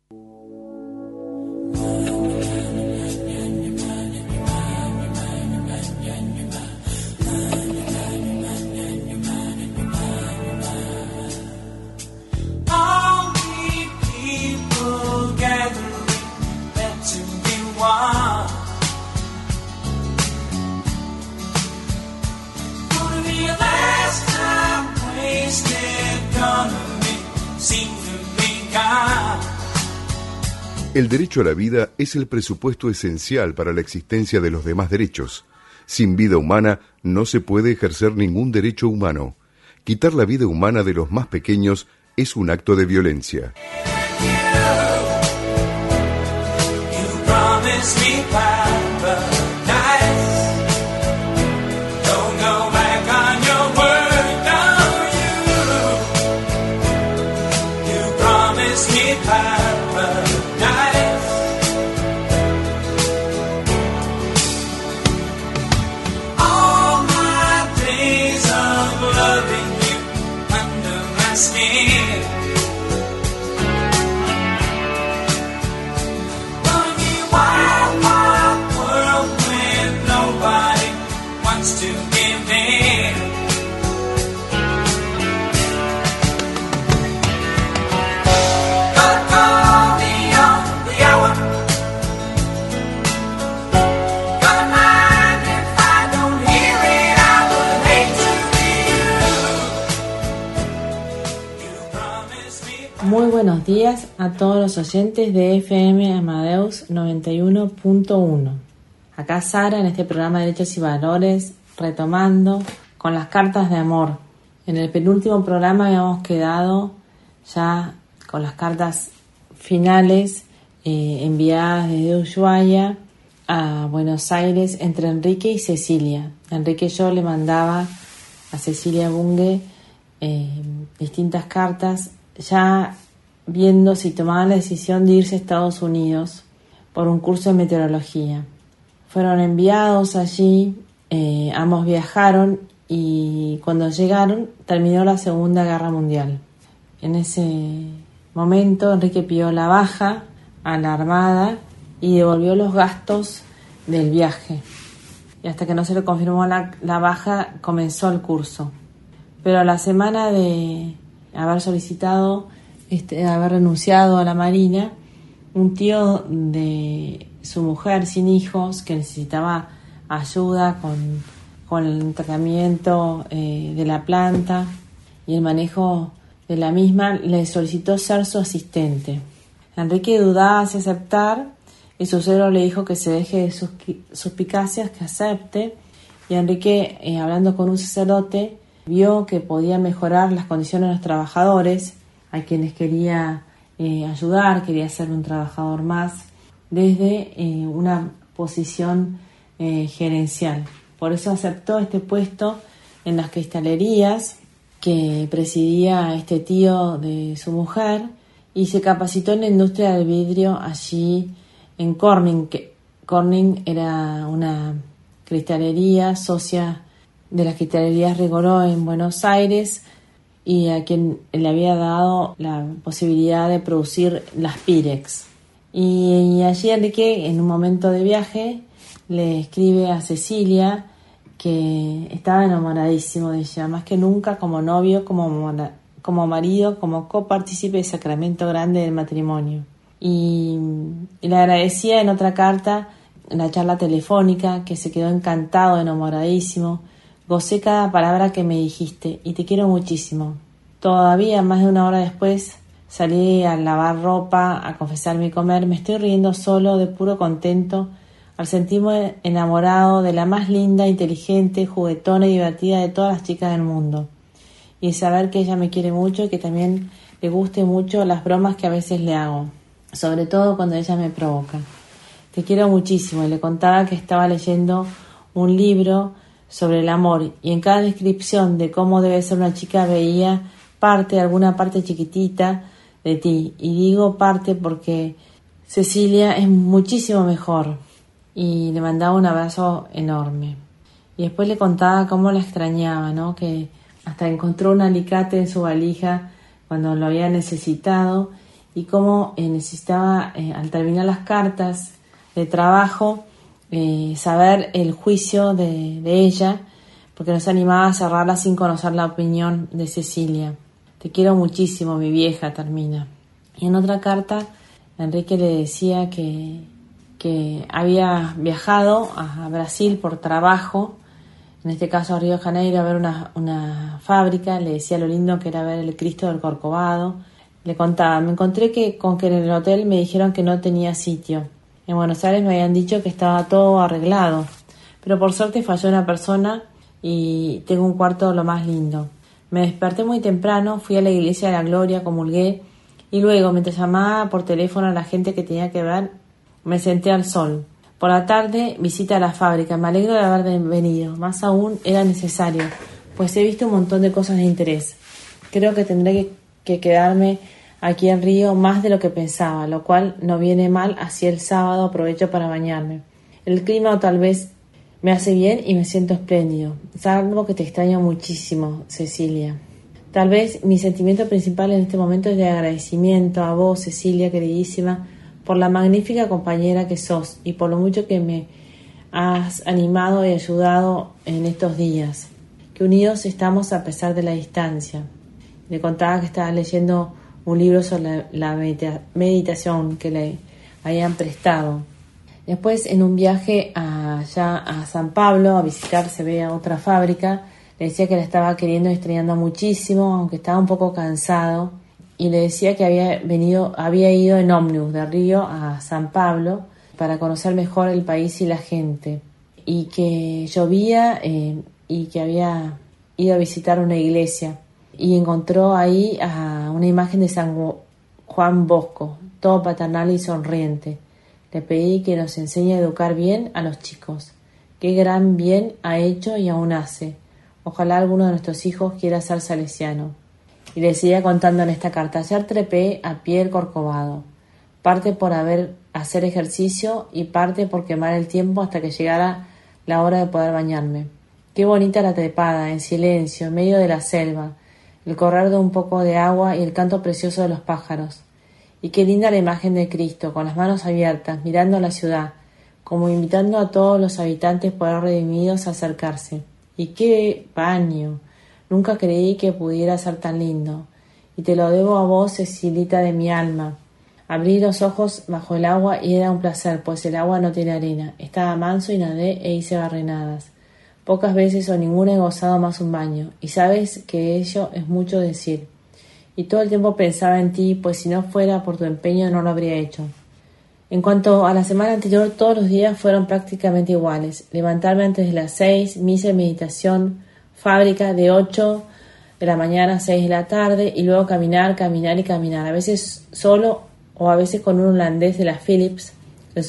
El derecho a la vida es el presupuesto esencial para la existencia de los demás derechos. Sin vida humana no se puede ejercer ningún derecho humano. Quitar la vida humana de los más pequeños es un acto de violencia. Muy buenos días a todos los oyentes de FM Amadeus 91.1. Acá Sara en este programa de Derechos y Valores, retomando con las cartas de amor. En el penúltimo programa habíamos quedado ya con las cartas finales enviadas desde Ushuaia a Buenos Aires entre Enrique y Cecilia. Enrique yo le mandaba a Cecilia Bunge distintas cartas, ya viendo si tomaban la decisión de irse a Estados Unidos por un curso de meteorología. Fueron enviados allí, ambos viajaron y cuando llegaron terminó la Segunda Guerra Mundial. En ese momento Enrique pidió la baja a la Armada y devolvió los gastos del viaje. Y hasta que no se le confirmó la baja comenzó el curso. Pero a la semana de haber solicitado, haber renunciado a la Marina, un tío de su mujer sin hijos que necesitaba ayuda con el tratamiento de la planta y el manejo de la misma, le solicitó ser su asistente. Enrique dudaba si aceptar y su suegro le dijo que se deje de sus suspicacias, que acepte. Y Enrique, hablando con un sacerdote, vio que podía mejorar las condiciones de los trabajadores, a quienes quería ayudar, quería ser un trabajador más, desde una posición gerencial. Por eso aceptó este puesto en las cristalerías que presidía este tío de su mujer y se capacitó en la industria del vidrio allí en Corning. Corning era una cristalería socia de las cristalerías Rigoró en Buenos Aires y a quien le había dado la posibilidad de producir las Pirex. Y allí Enrique, en un momento de viaje, le escribe a Cecilia que estaba enamoradísimo de ella, más que nunca, como novio, como marido, como copartícipe del sacramento grande del matrimonio. Y le agradecía en otra carta, en la charla telefónica, que se quedó encantado, enamoradísimo. Gocé cada palabra que me dijiste y te quiero muchísimo. Todavía más de una hora después salí a lavar ropa, a confesarme y comer. Me estoy riendo solo de puro contento al sentirme enamorado de la más linda, inteligente, juguetona y divertida de todas las chicas del mundo. Y saber que ella me quiere mucho y que también le guste mucho las bromas que a veces le hago, sobre todo cuando ella me provoca. Te quiero muchísimo. Y le contaba que estaba leyendo un libro sobre el amor y en cada descripción de cómo debe ser una chica veía alguna parte chiquitita de ti. Y digo parte porque Cecilia es muchísimo mejor. Y le mandaba un abrazo enorme. Y después le contaba cómo la extrañaba, ¿no? Que hasta encontró un alicate en su valija cuando lo había necesitado y cómo necesitaba, al terminar las cartas de trabajo, saber el juicio de ella, porque no se animaba a cerrarla sin conocer la opinión de Cecilia. Te quiero muchísimo, mi vieja, termina. Y en otra carta, Enrique le decía que había viajado a Brasil por trabajo, en este caso a Río de Janeiro, a ver una fábrica. Le decía lo lindo que era ver el Cristo del Corcovado. Le contaba, me encontré con que en el hotel me dijeron que no tenía sitio. En Buenos Aires me habían dicho que estaba todo arreglado, pero por suerte falló una persona y tengo un cuarto lo más lindo. Me desperté muy temprano, fui a la iglesia de la Gloria, comulgué, y luego, mientras llamaba por teléfono a la gente que tenía que ver, me senté al sol. Por la tarde, visita a la fábrica. Me alegro de haber venido. Más aún, era necesario, pues he visto un montón de cosas de interés. Creo que tendré que quedarme aquí en Río más de lo que pensaba, lo cual no viene mal. Así el sábado aprovecho para bañarme. El clima tal vez me hace bien y me siento espléndido. Salvo que te extraño muchísimo, Cecilia. Tal vez mi sentimiento principal en este momento es de agradecimiento a vos, Cecilia, queridísima, por la magnífica compañera que sos y por lo mucho que me has animado y ayudado en estos días. Que unidos estamos a pesar de la distancia. Le contaba que estaba leyendo un libro sobre la meditación que le habían prestado. Después, en un viaje allá a San Pablo a visitar, se ve a otra fábrica, le decía que la estaba queriendo y extrañando muchísimo, aunque estaba un poco cansado, y le decía que había ido en ómnibus de Río a San Pablo para conocer mejor el país y la gente, y que llovía y que había ido a visitar una iglesia y encontró ahí a una imagen de San Juan Bosco, todo paternal y sonriente. Le pedí que nos enseñe a educar bien a los chicos. Qué gran bien ha hecho y aún hace. Ojalá alguno de nuestros hijos quiera ser salesiano. Y le seguía contando en esta carta. Ayer trepé a pie el Corcovado. Parte por hacer ejercicio y parte por quemar el tiempo hasta que llegara la hora de poder bañarme. Qué bonita la trepada, en silencio, en medio de la selva, el correr de un poco de agua y el canto precioso de los pájaros. Y qué linda la imagen de Cristo, con las manos abiertas, mirando a la ciudad, como invitando a todos los habitantes por haber redimidos a acercarse. Y qué baño, nunca creí que pudiera ser tan lindo. Y te lo debo a vos, Cecilita de mi alma. Abrí los ojos bajo el agua y era un placer, pues el agua no tiene arena. Estaba manso y nadé e hice barrenadas. Pocas veces o ninguna he gozado más un baño, y sabes que ello es mucho decir. Y todo el tiempo pensaba en ti, pues si no fuera por tu empeño no lo habría hecho. En cuanto a la semana anterior, todos los días fueron prácticamente iguales. Levantarme antes de las 6, misa y meditación, fábrica de 8 de la mañana a 6 de la tarde, y luego caminar, a veces solo o a veces con un holandés de la Philips, el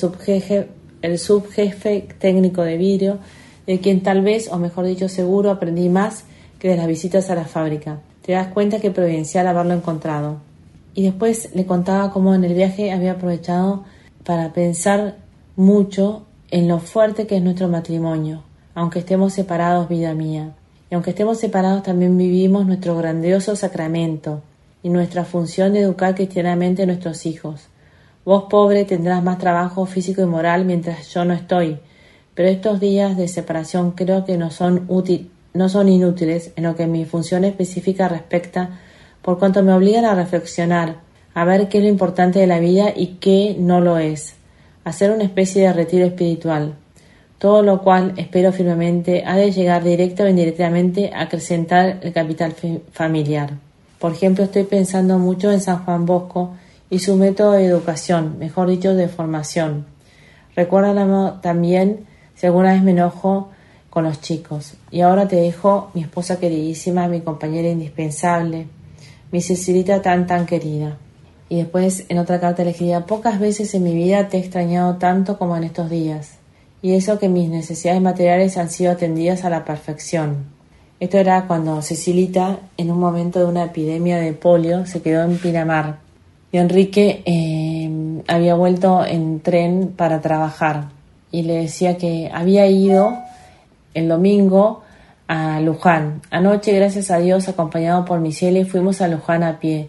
subjefe técnico de vidrio, de quien tal vez, o mejor dicho seguro, aprendí más que de las visitas a la fábrica. Te das cuenta que providencial haberlo encontrado. Y después le contaba cómo en el viaje había aprovechado para pensar mucho en lo fuerte que es nuestro matrimonio, aunque estemos separados, vida mía. Y aunque estemos separados, también vivimos nuestro grandioso sacramento y nuestra función de educar cristianamente a nuestros hijos. Vos, pobre, tendrás más trabajo físico y moral mientras yo no estoy, pero estos días de separación creo que no son inútiles en lo que mi función específica respecta, por cuanto me obligan a reflexionar, a ver qué es lo importante de la vida y qué no lo es, hacer una especie de retiro espiritual, todo lo cual, espero firmemente, ha de llegar directa o indirectamente a acrecentar el capital familiar. Por ejemplo, estoy pensando mucho en San Juan Bosco y su método de educación, mejor dicho, de formación. Recuérdalo también si alguna vez me enojo con los chicos. Y ahora te dejo, mi esposa queridísima, mi compañera indispensable, mi Cecilita tan querida. Y después en otra carta le escribía: pocas veces en mi vida te he extrañado tanto como en estos días, y eso que mis necesidades materiales han sido atendidas a la perfección. Esto era cuando Cecilita, en un momento de una epidemia de polio, se quedó en Pinamar y Enrique había vuelto en tren para trabajar, y le decía que había ido el domingo a Luján. Anoche, gracias a Dios, acompañado por Michele, fuimos a Luján a pie.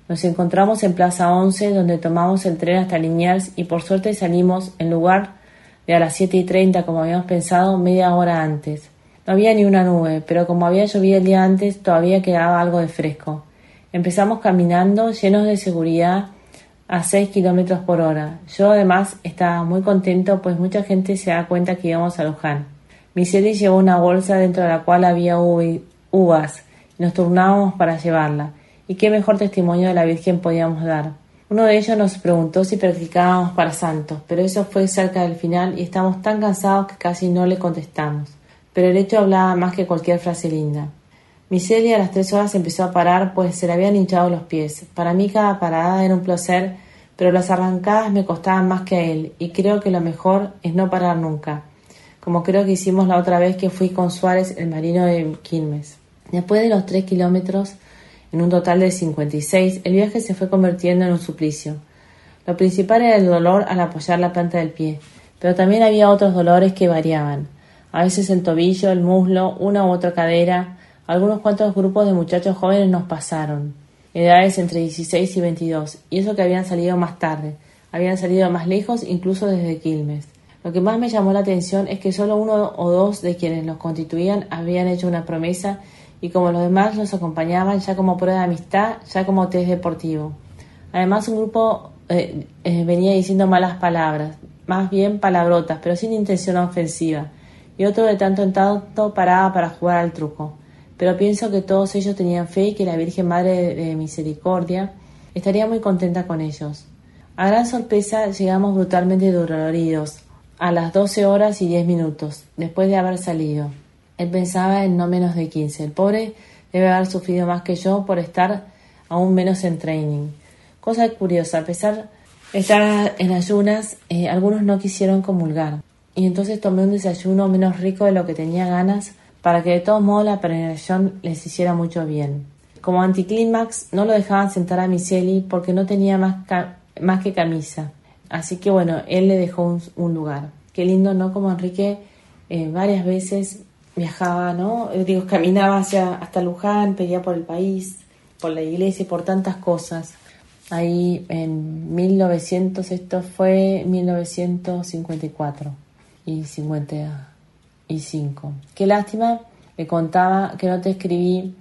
Nos encontramos en Plaza 11, donde tomamos el tren hasta Liniers y por suerte salimos en lugar de a las 7:30 como habíamos pensado media hora antes. No había ni una nube, pero como había llovido el día antes todavía quedaba algo de fresco. Empezamos caminando llenos de seguridad a 6 kilómetros por hora. Yo además estaba muy contento pues mucha gente se da cuenta que íbamos a Luján. Miseli llevó una bolsa dentro de la cual había uvas y nos turnábamos para llevarla. Y qué mejor testimonio de la Virgen podíamos dar. Uno de ellos nos preguntó si practicábamos para santos, pero eso fue cerca del final y estamos tan cansados que casi no le contestamos. Pero el hecho hablaba más que cualquier frase linda. Miseli a las 3 horas empezó a parar, pues se le habían hinchado los pies. Para mí cada parada era un placer, pero las arrancadas me costaban más que a él, y creo que lo mejor es no parar nunca, como creo que hicimos la otra vez que fui con Suárez, el marino de Quilmes. Después de los 3 kilómetros, en un total de 56, el viaje se fue convirtiendo en un suplicio. Lo principal era el dolor al apoyar la planta del pie, pero también había otros dolores que variaban. A veces el tobillo, el muslo, una u otra cadera. Algunos cuantos grupos de muchachos jóvenes nos pasaron, edades entre 16 y 22, y eso que habían salido más tarde, habían salido más lejos, incluso desde Quilmes. Lo que más me llamó la atención es que solo uno o dos de quienes los constituían habían hecho una promesa, y como los demás los acompañaban ya como prueba de amistad, ya como test deportivo. Además un grupo venía diciendo malas palabras, más bien palabrotas, pero sin intención ofensiva, y otro de tanto en tanto paraba para jugar al truco. Pero pienso que todos ellos tenían fe y que la Virgen Madre de Misericordia estaría muy contenta con ellos. A gran sorpresa llegamos brutalmente doloridos, a las 12 horas y 10 minutos, después de haber salido. Él pensaba en no menos de 15. El pobre debe haber sufrido más que yo por estar aún menos en training. Cosa curiosa, a pesar de estar en ayunas, algunos no quisieron comulgar. Y entonces tomé un desayuno menos rico de lo que tenía ganas, para que de todos modos la peregrinación les hiciera mucho bien. Como anticlímax no lo dejaban sentar a Miseli porque no tenía más que camisa. Así que bueno, él le dejó un lugar. Qué lindo, ¿no? Como Enrique varias veces viajaba, ¿no? Caminaba hasta Luján, pedía por el país, por la iglesia, por tantas cosas. Ahí en 1954 y 55. Qué lástima, le contaba que no te escribí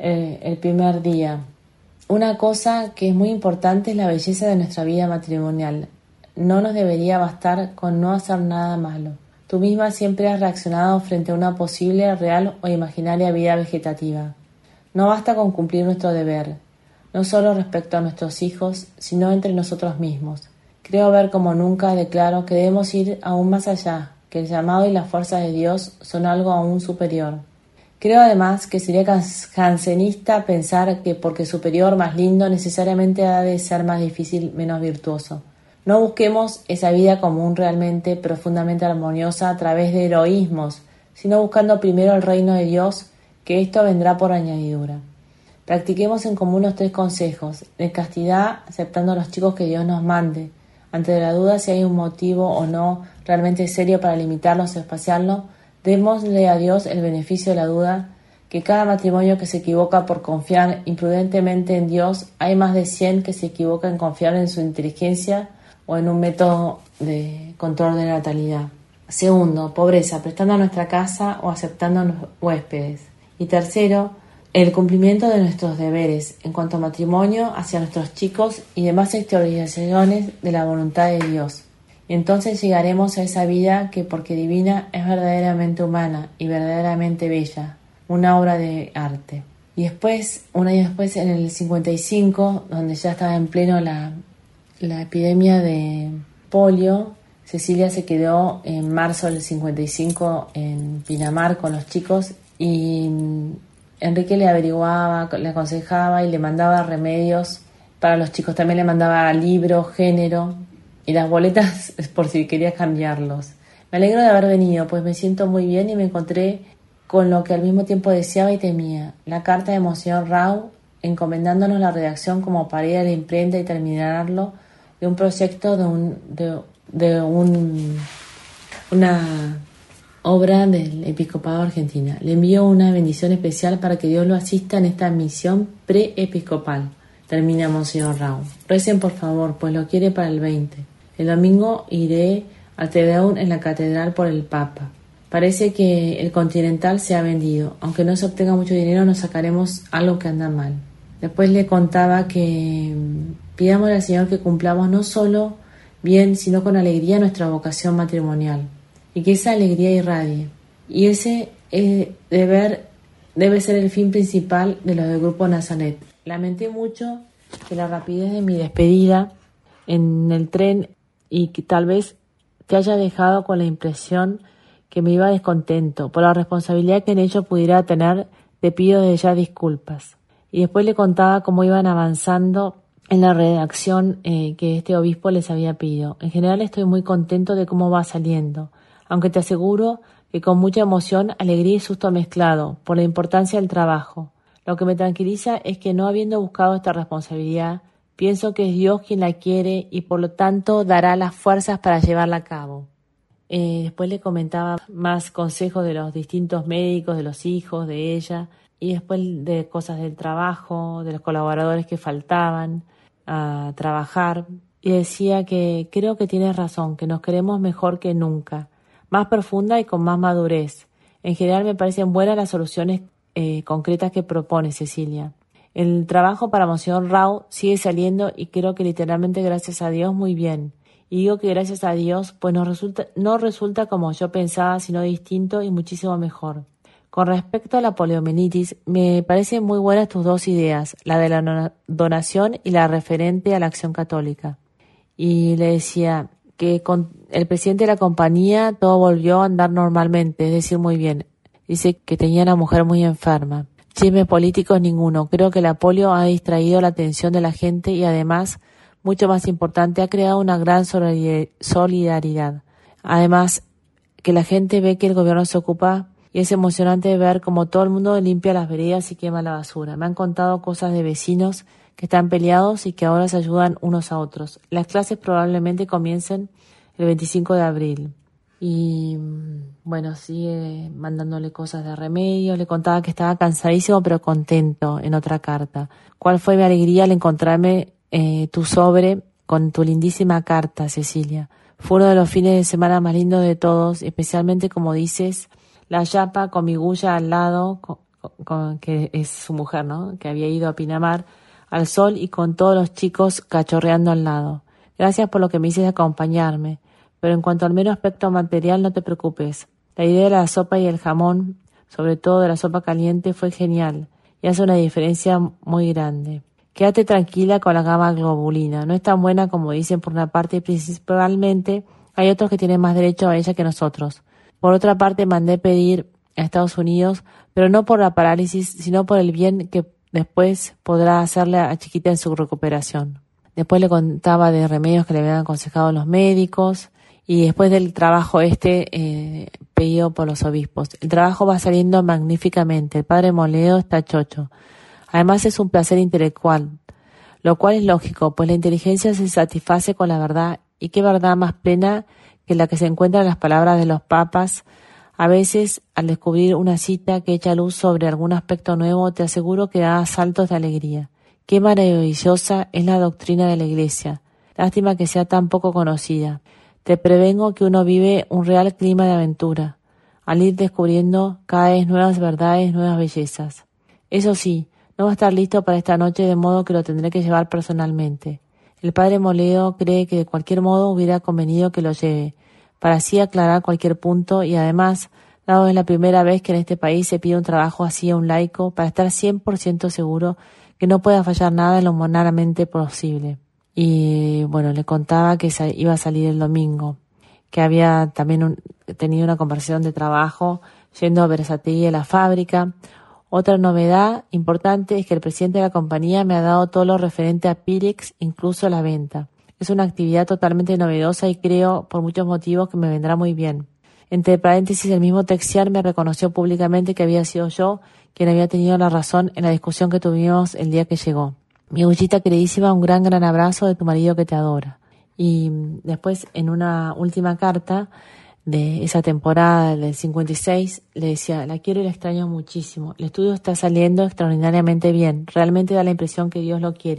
el primer día. Una cosa que es muy importante es la belleza de nuestra vida matrimonial. No nos debería bastar con no hacer nada malo. Tú misma siempre has reaccionado frente a una posible, real o imaginaria vida vegetativa. No basta con cumplir nuestro deber, no solo respecto a nuestros hijos, sino entre nosotros mismos. Creo ver como nunca, declaro que debemos ir aún más allá, que el llamado y la fuerza de Dios son algo aún superior. Creo además que sería jansenista pensar que porque superior, más lindo, necesariamente ha de ser más difícil, menos virtuoso. No busquemos esa vida común realmente profundamente armoniosa a través de heroísmos, sino buscando primero el reino de Dios, que esto vendrá por añadidura. Practiquemos en común los 3 consejos, de castidad, aceptando a los chicos que Dios nos mande. Ante la duda si hay un motivo o no realmente serio para limitarlos o espaciarlos, démosle a Dios el beneficio de la duda, que cada matrimonio que se equivoca por confiar imprudentemente en Dios, hay más de 100 que se equivocan en confiar en su inteligencia o en un método de control de natalidad. Segundo, pobreza, prestando a nuestra casa o aceptando a los huéspedes. Y tercero, el cumplimiento de nuestros deberes en cuanto a matrimonio hacia nuestros chicos y demás exteriorizaciones de la voluntad de Dios. Y entonces llegaremos a esa vida que, porque divina, es verdaderamente humana y verdaderamente bella, una obra de arte. Y después, un año después, en el 55, donde ya estaba en pleno la epidemia de polio, Cecilia se quedó en marzo del 55 en Pinamar con los chicos y Enrique le averiguaba, le aconsejaba y le mandaba remedios para los chicos. También le mandaba libros, género y las boletas por si quería cambiarlos. Me alegro de haber venido, pues me siento muy bien y me encontré con lo que al mismo tiempo deseaba y temía. La carta de Monseñor Rau, encomendándonos la redacción como para ir a la imprenta y terminarlo, de un proyecto de una obra del Episcopado Argentina. Le envío una bendición especial para que Dios lo asista en esta misión preepiscopal. termina Monseñor Raúl. Recen por favor, pues lo quiere para el 20. El domingo iré al Te Deum en la catedral por el Papa. Parece que el Continental se ha vendido. Aunque no se obtenga mucho dinero, nos sacaremos algo que anda mal. Después le contaba que pidamos al Señor que cumplamos no solo bien, sino con alegría nuestra vocación matrimonial, y que esa alegría irradie. Y ese debe ser el fin principal de los del Grupo Nazaret. Lamenté mucho que la rapidez de mi despedida en el tren y que tal vez te haya dejado con la impresión que me iba descontento. Por la responsabilidad que en ello pudiera tener, te pido desde ya disculpas. Y después le contaba cómo iban avanzando en la redacción que este obispo les había pedido. En general estoy muy contento de cómo va saliendo, aunque te aseguro que con mucha emoción, alegría y susto mezclado, por la importancia del trabajo. Lo que me tranquiliza es que no habiendo buscado esta responsabilidad, pienso que es Dios quien la quiere y por lo tanto dará las fuerzas para llevarla a cabo. Después le comentaba más consejos de los distintos médicos, de los hijos, de ella, y después de cosas del trabajo, de los colaboradores que faltaban a trabajar. Y decía que creo que tienes razón, que nos queremos mejor que nunca, más profunda y con más madurez. En general me parecen buenas las soluciones concretas que propone Cecilia. El trabajo para Monseñor Raúl sigue saliendo y creo que literalmente gracias a Dios muy bien. Y digo que gracias a Dios, pues no resulta como yo pensaba, sino distinto y muchísimo mejor. Con respecto a la poliomielitis, me parecen muy buenas tus dos ideas, la de la donación y la referente a la acción católica. Y le decía que con el presidente de la compañía todo volvió a andar normalmente, es decir, muy bien. Dice que tenía una mujer muy enferma. Chismes políticos ninguno. Creo que la polio ha distraído la atención de la gente y además, mucho más importante, ha creado una gran solidaridad. Además, que la gente ve que el gobierno se ocupa y es emocionante ver cómo todo el mundo limpia las veredas y quema la basura. Me han contado cosas de vecinos que están peleados y que ahora se ayudan unos a otros. Las clases probablemente comiencen el 25 de abril. Y bueno, sigue mandándole cosas de remedio. Le contaba que estaba cansadísimo pero contento en otra carta. ¿Cuál fue mi alegría al encontrarme tu sobre con tu lindísima carta, Cecilia? Fue uno de los fines de semana más lindos de todos, especialmente como dices, la yapa con mi Gulla al lado, que es su mujer, ¿no? Que había ido a Pinamar al sol y con todos los chicos cachorreando al lado. Gracias por lo que me hiciste acompañarme. Pero en cuanto al mero aspecto material, no te preocupes. La idea de la sopa y el jamón, sobre todo de la sopa caliente, fue genial y hace una diferencia muy grande. Quédate tranquila con la gamma globulina. No es tan buena como dicen por una parte y principalmente hay otros que tienen más derecho a ella que nosotros. Por otra parte, mandé pedir a Estados Unidos, pero no por la parálisis, sino por el bien que después podrá hacerle a Chiquita en su recuperación. Después le contaba de remedios que le habían aconsejado los médicos. Y después del trabajo pedido por los obispos. El trabajo va saliendo magníficamente. El padre Moledo está chocho. Además es un placer intelectual, lo cual es lógico, pues la inteligencia se satisface con la verdad. Y qué verdad más plena que la que se encuentra en las palabras de los papas. A veces, al descubrir una cita que echa luz sobre algún aspecto nuevo, te aseguro que da saltos de alegría. Qué maravillosa es la doctrina de la Iglesia. Lástima que sea tan poco conocida. Te prevengo que uno vive un real clima de aventura, al ir descubriendo cada vez nuevas verdades, nuevas bellezas. Eso sí, no va a estar listo para esta noche, de modo que lo tendré que llevar personalmente. El padre Moledo cree que de cualquier modo hubiera convenido que lo lleve, para así aclarar cualquier punto y además, dado es la primera vez que en este país se pide un trabajo así a un laico, para estar 100% seguro que no pueda fallar nada en lo humanamente posible. Y bueno, le contaba que iba a salir el domingo, que había también tenido una conversación de trabajo yendo a Berazategui a la fábrica. Otra novedad importante es que el presidente de la compañía me ha dado todo lo referente a Pirex, incluso la venta. Es una actividad totalmente novedosa y creo, por muchos motivos, que me vendrá muy bien. Entre paréntesis, el mismo Texier me reconoció públicamente que había sido yo quien había tenido la razón en la discusión que tuvimos el día que llegó. Mi Gullita queridísima, un gran abrazo de tu marido que te adora. Y después, en una última carta de esa temporada del 56, le decía, la quiero y la extraño muchísimo. El estudio está saliendo extraordinariamente bien. Realmente da la impresión que Dios lo quiere.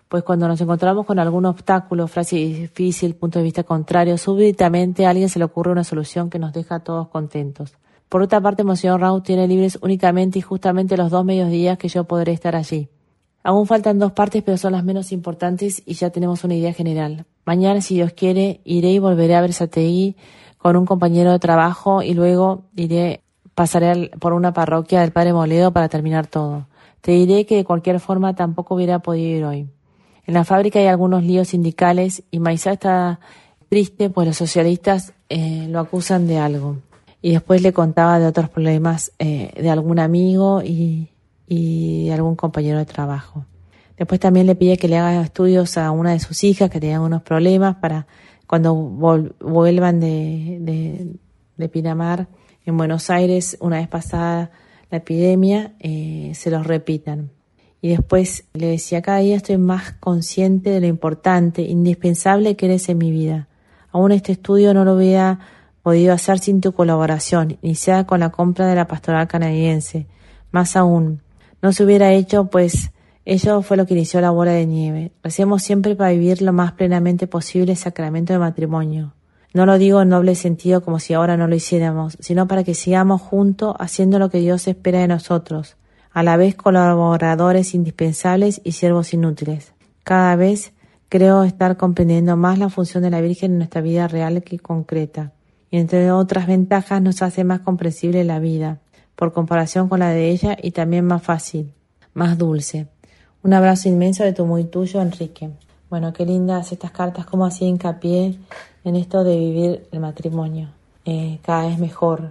pues cuando nos encontramos con algún obstáculo, frase difícil, punto de vista contrario, súbitamente a alguien se le ocurre una solución que nos deja a todos contentos. Por otra parte, Monseñor Raúl tiene libres únicamente y justamente los 2 mediodías que yo podré estar allí. Aún faltan 2 partes, pero son las menos importantes y ya tenemos una idea general. Mañana, si Dios quiere, iré y volveré a Berazategui con un compañero de trabajo y luego pasaré por una parroquia del Padre Moledo para terminar todo. Te diré que de cualquier forma tampoco hubiera podido ir hoy. En la fábrica hay algunos líos sindicales y Maizá está triste pues los socialistas lo acusan de algo. Y después le contaba de otros problemas de algún amigo y de algún compañero de trabajo. Después también le pide que le haga estudios a una de sus hijas que tenían unos problemas para cuando vuelvan de Pinamar en Buenos Aires, una vez pasada la epidemia, se los repitan. Y después le decía, cada día estoy más consciente de lo importante, indispensable que eres en mi vida. Aún este estudio no lo hubiera podido hacer sin tu colaboración, iniciada con la compra de la pastoral canadiense. Más aún, no se hubiera hecho, pues ello fue lo que inició la bola de nieve. Recemos siempre para vivir lo más plenamente posible el sacramento de matrimonio. No lo digo en doble sentido como si ahora no lo hiciéramos, sino para que sigamos juntos haciendo lo que Dios espera de nosotros, a la vez colaboradores indispensables y siervos inútiles. Cada vez creo estar comprendiendo más la función de la Virgen en nuestra vida real que concreta. Y entre otras ventajas nos hace más comprensible la vida, por comparación con la de ella, y también más fácil, más dulce. Un abrazo inmenso de tu muy tuyo, Enrique. Bueno, qué lindas estas cartas, cómo hacía hincapié en esto de vivir el matrimonio, cada vez mejor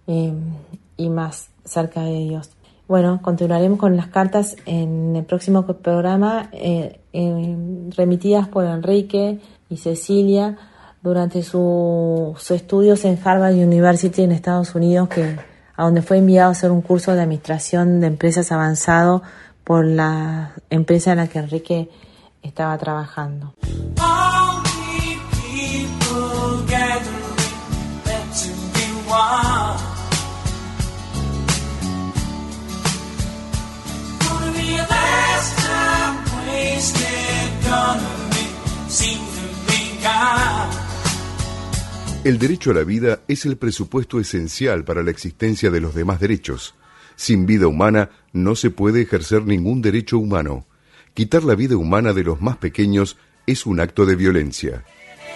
y más cerca de Dios. Bueno, continuaremos con las cartas en el próximo programa, remitidas por Enrique y Cecilia durante sus estudios en Harvard University en Estados Unidos, a donde fue enviado a hacer un curso de administración de empresas avanzado por la empresa en la que Enrique estaba trabajando. El derecho a la vida es el presupuesto esencial para la existencia de los demás derechos. Sin vida humana no se puede ejercer ningún derecho humano. Quitar la vida humana de los más pequeños es un acto de violencia.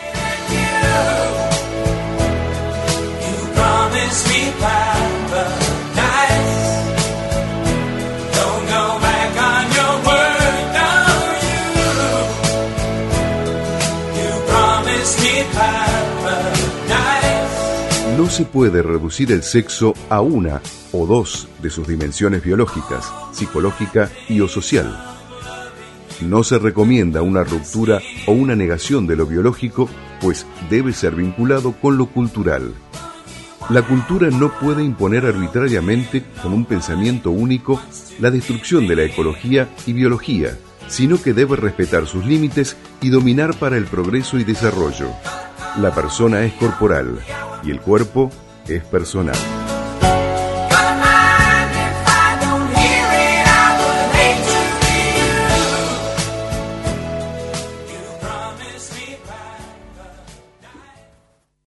No se puede reducir el sexo a una o dos de sus dimensiones biológicas, psicológica y o social. No se recomienda una ruptura o una negación de lo biológico, pues debe ser vinculado con lo cultural. La cultura no puede imponer arbitrariamente, con un pensamiento único, la destrucción de la ecología y biología, sino que debe respetar sus límites y dominar para el progreso y desarrollo. La persona es corporal y el cuerpo es personal.